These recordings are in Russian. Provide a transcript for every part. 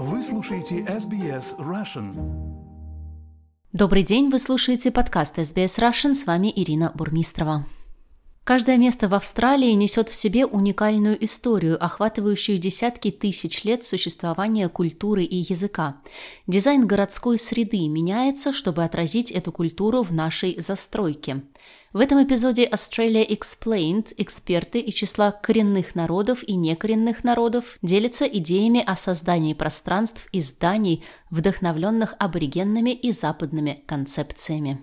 Вы слушаете SBS Russian. Добрый день, вы слушаете подкаст SBS Russian, с вами Ирина Бурмистрова. Каждое место в Австралии несет в себе уникальную историю, охватывающую десятки тысяч лет существования культуры и языка. Дизайн городской среды меняется, чтобы отразить эту культуру в нашей застройке. В этом эпизоде Australia Explained эксперты из числа коренных народов и некоренных народов делятся идеями о создании пространств и зданий, вдохновленных аборигенными и западными концепциями.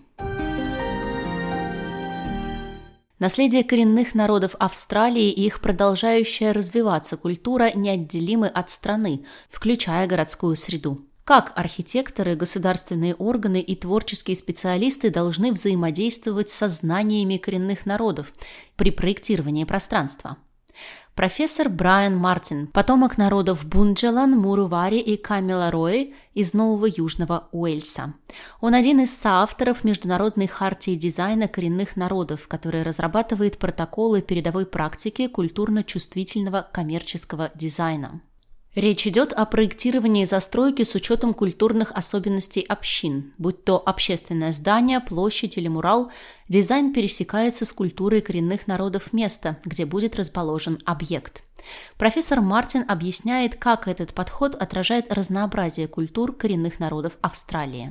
Наследие коренных народов Австралии и их продолжающая развиваться культура неотделимы от страны, включая городскую среду. Как архитекторы, государственные органы и творческие специалисты должны взаимодействовать со знаниями коренных народов при проектировании пространства? Профессор Брайан Мартин, потомок народов Бунджелан, Мурувари и Камиларои из Нового Южного Уэльса. Он один из соавторов Международной хартии дизайна коренных народов, который разрабатывает протоколы передовой практики культурно-чувствительного коммерческого дизайна. Речь идет о проектировании застройки с учетом культурных особенностей общин. Будь то общественное здание, площадь или мурал, дизайн пересекается с культурой коренных народов места, где будет расположен объект. Профессор Мартин объясняет, как этот подход отражает разнообразие культур коренных народов Австралии.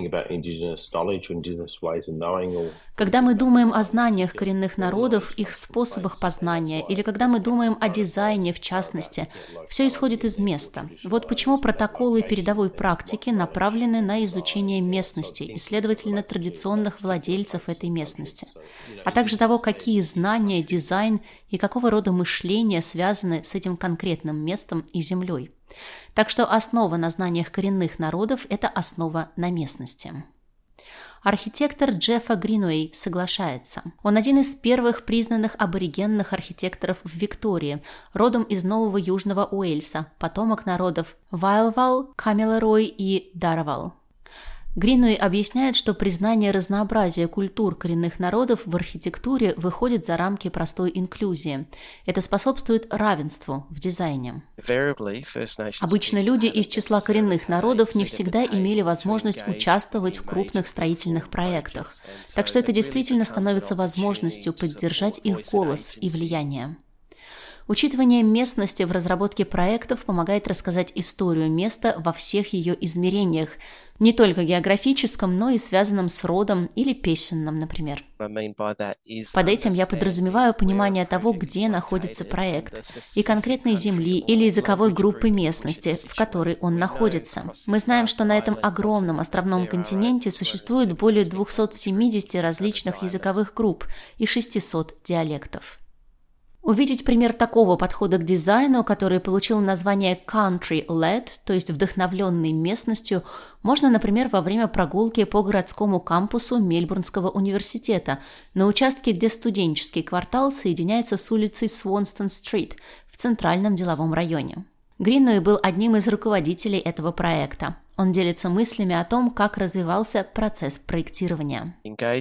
Когда мы думаем о знаниях коренных народов, их способах познания, или когда мы думаем о дизайне в частности, все исходит из места. Вот почему протоколы передовой практики направлены на изучение местности и, следовательно, традиционных владельцев этой местности, а также того, какие знания, дизайн и какого рода мышление связаны с этим конкретным местом и землей. Так что основа на знаниях коренных народов – это основа на местности. Архитектор Джеффа Гринуэй соглашается. Он один из первых признанных аборигенных архитекторов в Виктории, родом из Нового Южного Уэльса, потомок народов Вайлвал, Камиларой и Дарвал. Гринуэй объясняет, что признание разнообразия культур коренных народов в архитектуре выходит за рамки простой инклюзии. Это способствует равенству в дизайне. Обычно люди из числа коренных народов не всегда имели возможность участвовать в крупных строительных проектах, так что это действительно становится возможностью поддержать их голос и влияние. Учитывание местности в разработке проектов помогает рассказать историю места во всех ее измерениях, не только географическом, но и связанном с родом или песенным, например. Под этим я подразумеваю понимание того, где находится проект, и конкретной земли или языковой группы местности, в которой он находится. Мы знаем, что на этом огромном островном континенте существует более 270 различных языковых групп и 600 диалектов. Увидеть пример такого подхода к дизайну, который получил название country-led, то есть вдохновленный местностью, можно, например, во время прогулки по городскому кампусу Мельбурнского университета, на участке, где студенческий квартал соединяется с улицей Свонстон-стрит в центральном деловом районе. Гринуэй был одним из руководителей этого проекта. Он делится мыслями о том, как развивался процесс проектирования.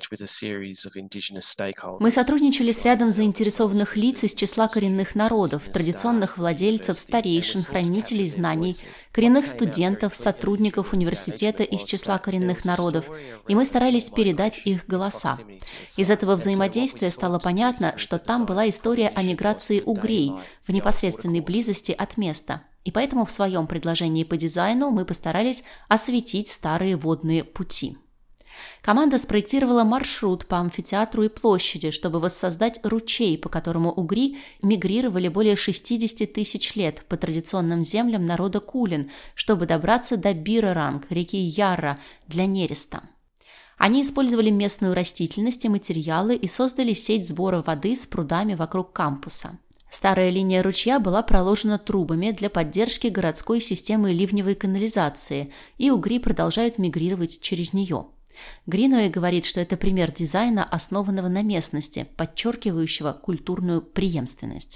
Мы сотрудничали с рядом заинтересованных лиц из числа коренных народов, традиционных владельцев, старейшин, хранителей знаний, коренных студентов, сотрудников университета из числа коренных народов, и мы старались передать их голоса. Из этого взаимодействия стало понятно, что там была история о миграции угрей в непосредственной близости от места. И поэтому в своем предложении по дизайну мы постарались осветить старые водные пути. Команда спроектировала маршрут по амфитеатру и площади, чтобы воссоздать ручей, по которому угри мигрировали более 60 тысяч лет по традиционным землям народа Кулин, чтобы добраться до Бираранг, реки Ярра, для нереста. Они использовали местную растительность и материалы и создали сеть сбора воды с прудами вокруг кампуса. Старая линия ручья была проложена трубами для поддержки городской системы ливневой канализации, и угри продолжают мигрировать через нее. Гриноуэй говорит, что это пример дизайна, основанного на местности, подчеркивающего культурную преемственность.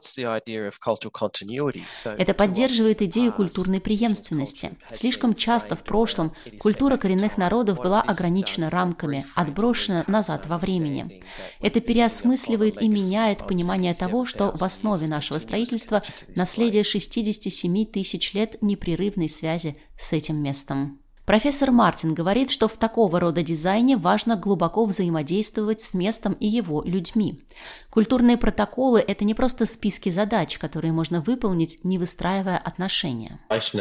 Это поддерживает идею культурной преемственности. Слишком часто в прошлом культура коренных народов была ограничена рамками, отброшена назад во времени. Это переосмысливает и меняет понимание того, что в основе нашего строительства наследие 67 тысяч лет непрерывной связи с этим местом. Профессор Мартин говорит, что в такого рода дизайне важно глубоко взаимодействовать с местом и его людьми. Культурные протоколы – это не просто списки задач, которые можно выполнить, не выстраивая отношения.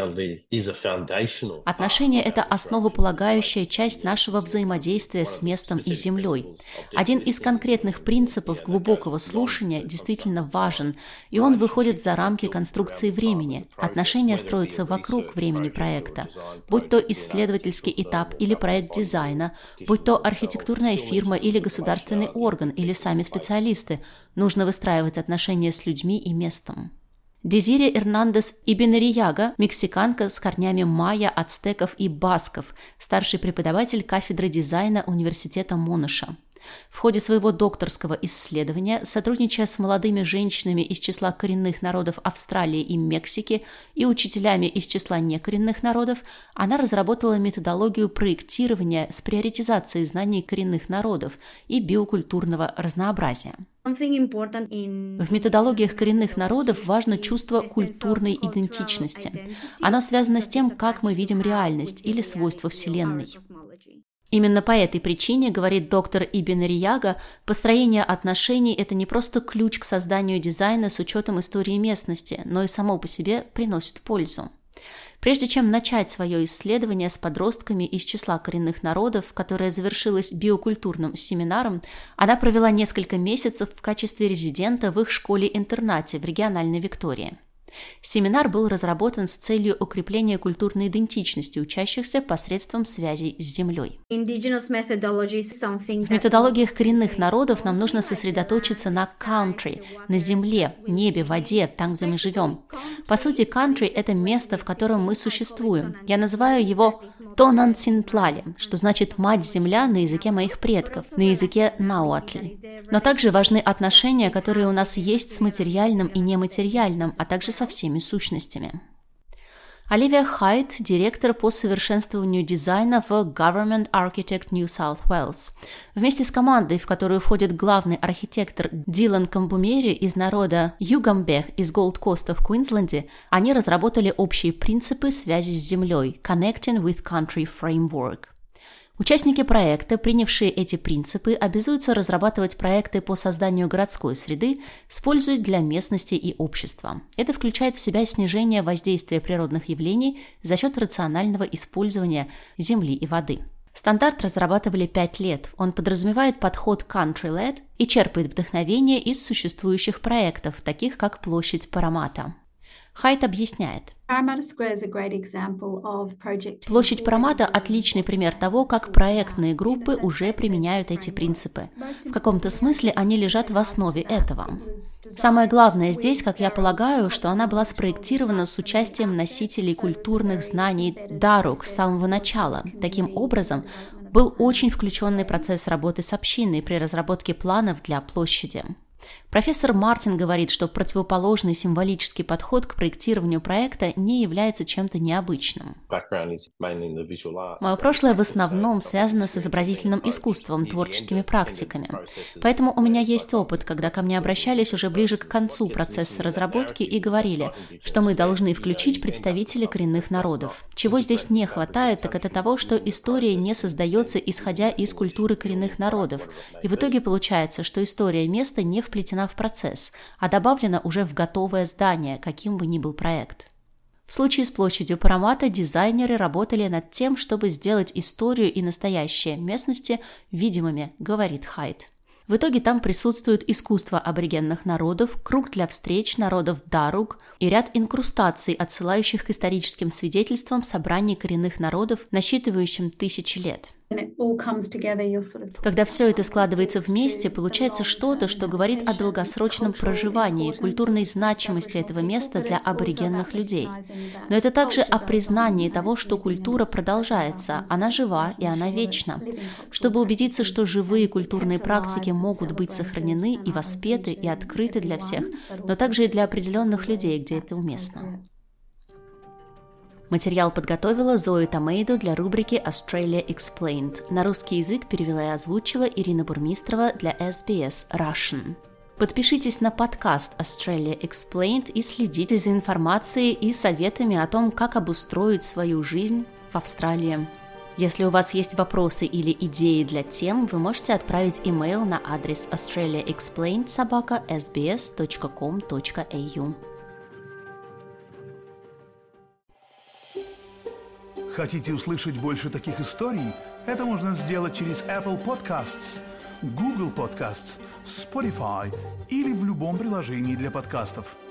Отношения – это основополагающая часть нашего взаимодействия с местом и землей. Один из конкретных принципов глубокого слушания действительно важен, и он выходит за рамки конструкции времени. Отношения строятся вокруг времени проекта, будь то исследовательский этап или проект дизайна, будь то архитектурная фирма или государственный орган, или сами специалисты, нужно выстраивать отношения с людьми и местом. Дезире Эрнандес Ибенарияга, мексиканка с корнями майя, ацтеков и басков, старший преподаватель кафедры дизайна Университета Монаша. В ходе своего докторского исследования, сотрудничая с молодыми женщинами из числа коренных народов Австралии и Мексики и учителями из числа некоренных народов, она разработала методологию проектирования с приоритизацией знаний коренных народов и биокультурного разнообразия. В методологиях коренных народов важно чувство культурной идентичности. Оно связано с тем, как мы видим реальность или свойства Вселенной. Именно по этой причине, говорит доктор Ибенарияга, построение отношений – это не просто ключ к созданию дизайна с учетом истории местности, но и само по себе приносит пользу. Прежде чем начать свое исследование с подростками из числа коренных народов, которое завершилось биокультурным семинаром, она провела несколько месяцев в качестве резидента в их школе-интернате в региональной Виктории. Семинар был разработан с целью укрепления культурной идентичности учащихся посредством связей с землей. В методологиях коренных народов нам нужно сосредоточиться на country, на земле, небе, воде, там, где мы живем. По сути, country – это место, в котором мы существуем. Я называю его Тонансинтлали, что значит «мать-земля» на языке моих предков, на языке науатль. Но также важны отношения, которые у нас есть с материальным и нематериальным, а также со всеми сущностями. Оливия Хайт, директор по совершенствованию дизайна в Government Architect New South Wales. Вместе с командой, в которую входит главный архитектор Дилан Камбумери из народа Югамбех из Голд-Коста в Квинсленде, они разработали общие принципы связи с землей Connecting with Country Framework. Участники проекта, принявшие эти принципы, обязуются разрабатывать проекты по созданию городской среды с пользой для местности и общества. Это включает в себя снижение воздействия природных явлений за счет рационального использования земли и воды. Стандарт разрабатывали 5 лет. Он подразумевает подход country-led и черпает вдохновение из существующих проектов, таких как площадь Парамата. Хайт объясняет. Площадь Парамата – отличный пример того, как проектные группы уже применяют эти принципы. В каком-то смысле они лежат в основе этого. Самое главное здесь, как я полагаю, что она была спроектирована с участием носителей культурных знаний Дарук с самого начала. Таким образом, был очень включенный процесс работы с общиной при разработке планов для площади. Профессор Мартин говорит, что противоположный символический подход к проектированию проекта не является чем-то необычным. Мое прошлое в основном связано с изобразительным искусством, творческими практиками. Поэтому у меня есть опыт, когда ко мне обращались уже ближе к концу процесса разработки и говорили, что мы должны включить представителей коренных народов. Чего здесь не хватает, так это того, что история не создается, исходя из культуры коренных народов. И в итоге получается, что история места не вплетена в процесс, а добавлена уже в готовое здание, каким бы ни был проект. В случае с площадью Парамата дизайнеры работали над тем, чтобы сделать историю и настоящее местности видимыми, говорит Хайт. В итоге там присутствует искусство аборигенных народов, круг для встреч народов Дарук и ряд инкрустаций, отсылающих к историческим свидетельствам собраний коренных народов, насчитывающим тысячи лет. Когда все это складывается вместе, получается что-то, что говорит о долгосрочном проживании, культурной значимости этого места для аборигенных людей. Но это также о признании того, что культура продолжается, она жива и она вечна. Чтобы убедиться, что живые культурные практики могут быть сохранены и воспеты, и открыты для всех, но также и для определенных людей, где это уместно. Материал подготовила Зои Томейдо для рубрики Australia Explained. На русский язык перевела и озвучила Ирина Бурмистрова для SBS Russian. Подпишитесь на подкаст Australia Explained и следите за информацией и советами о том, как обустроить свою жизнь в Австралии. Если у вас есть вопросы или идеи для тем, вы можете отправить имейл на адрес australiaexplained@sbs.com.au. Хотите услышать больше таких историй? Это можно сделать через Apple Podcasts, Google Podcasts, Spotify или в любом приложении для подкастов.